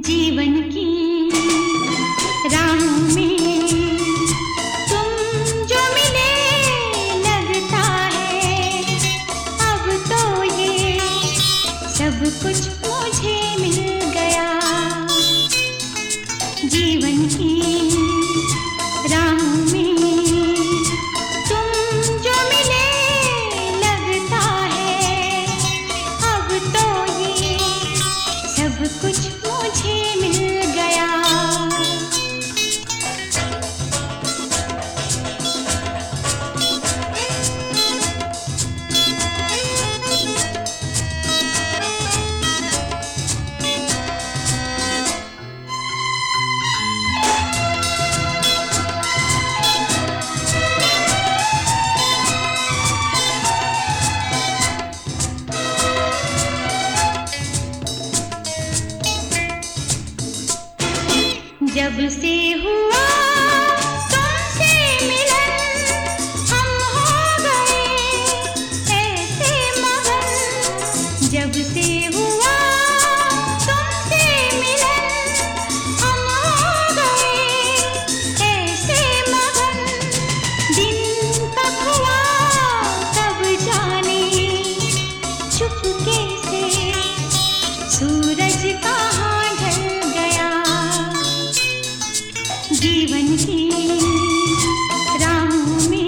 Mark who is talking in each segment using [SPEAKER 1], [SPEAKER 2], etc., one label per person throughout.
[SPEAKER 1] जीवन की राहों में तुम जो मिले लगता है अब तो ये सब कुछ मुझे मिल गया। जीवन की राहों में तुम जो मिले लगता है अब तो ये सब कुछ मुझे मिल गया। जब से हुआ तुमसे मिलन हम हो गए ऐसे मगन। जब से हुआ तुमसे मिलन हम हो गए ऐसे मगन। दिन कब हुआ कब जाने चुपके से सूरज कहाँ ढल गया। जीवन की राहों में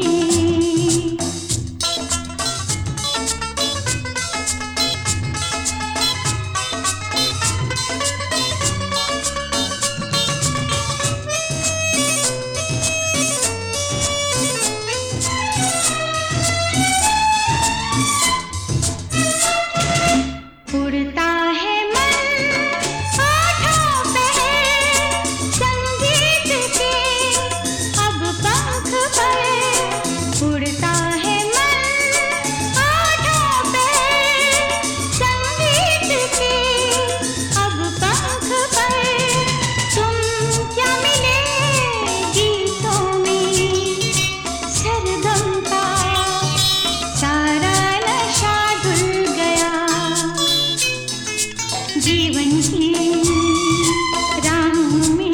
[SPEAKER 1] उड़ता है मन आठों पहर संगीत के अब पंख पर। उड़ता है मन आठों पहर संगीत के अब पंख पर। तुम क्या मिले गीतों में सरगम का सारा नशा धुल गया। जीवन की राहों में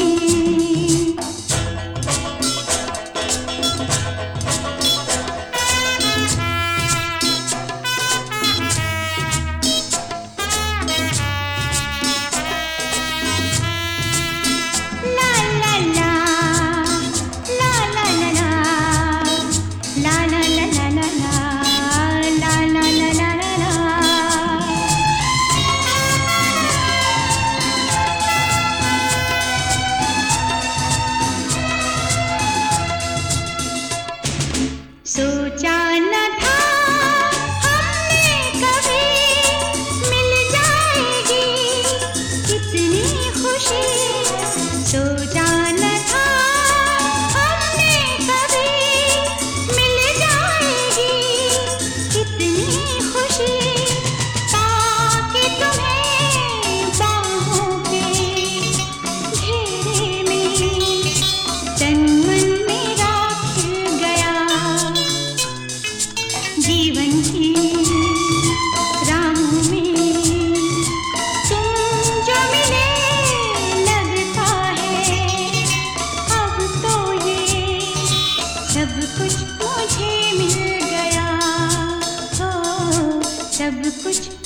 [SPEAKER 1] ला ला ला ला ला ला ला ला ला ला ला ला ला ला ला ला ला। सोचा न था हमने कभी मिल जाएगी इतनी खुशी। सोचा न था हमने कभी मिल जाएगी इतनी खुशी। ताकि तुम्हें बाहों के घेरे में तन मन मेरा खिल गया। जीवन की राहों में तुम जो मिले लगता है अब तो ये सब कुछ मुझे मिल गया। हो सब कुछ